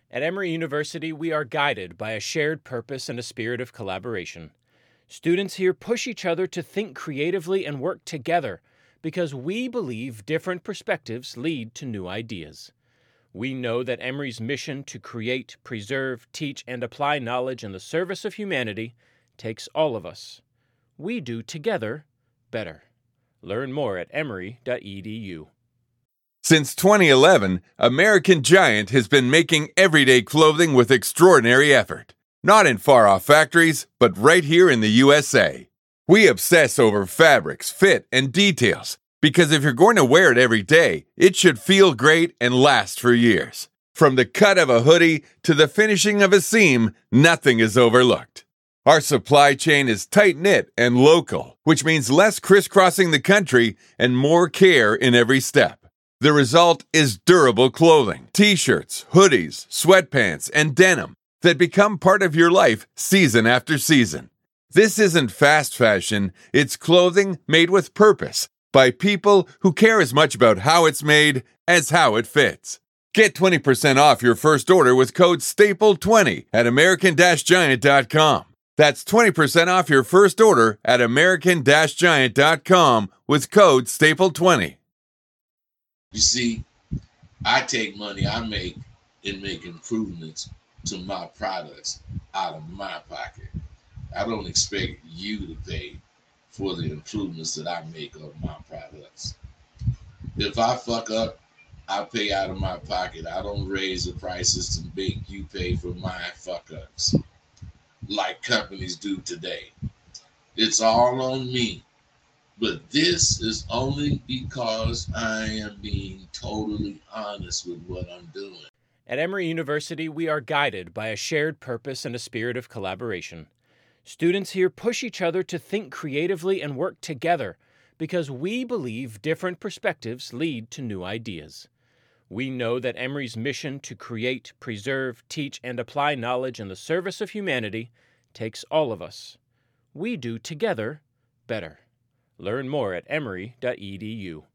At Emory University, we are guided by a shared purpose and a spirit of collaboration. Students here push each other to think creatively and work together because we believe different perspectives lead to new ideas. We know that Emory's mission to create, preserve, teach, and apply knowledge in the service of humanity takes all of us. We do together better. Learn more at emory.edu. Since 2011, American Giant has been making everyday clothing with extraordinary effort. Not in far-off factories, but right here in the USA. We obsess over fabrics, fit, and details, because if you're going to wear it every day, it should feel great and last for years. From the cut of a hoodie to the finishing of a seam, nothing is overlooked. Our supply chain is tight-knit and local, which means less crisscrossing the country and more care in every step. The result is durable clothing, t-shirts, hoodies, sweatpants, and denim that become part of your life season after season. This isn't fast fashion, it's clothing made with purpose by people who care as much about how it's made as how it fits. Get 20% off your first order with code STAPLE20 at American-Giant.com. That's 20% off your first order at American-Giant.com with code STAPLE20. You see, I take money I make and make improvements to my products out of my pocket. I don't expect you to pay for the improvements that I make of my products. If I fuck up, I pay out of my pocket. I don't raise the prices to make you pay for my fuck ups like companies do today. It's all on me. But this is only because I am being totally honest with what I'm doing. At Emory University, we are guided by a shared purpose and a spirit of collaboration. Students here push each other to think creatively and work together because we believe different perspectives lead to new ideas. We know that Emory's mission to create, preserve, teach, and apply knowledge in the service of humanity takes all of us. We do together better. Learn more at emory.edu.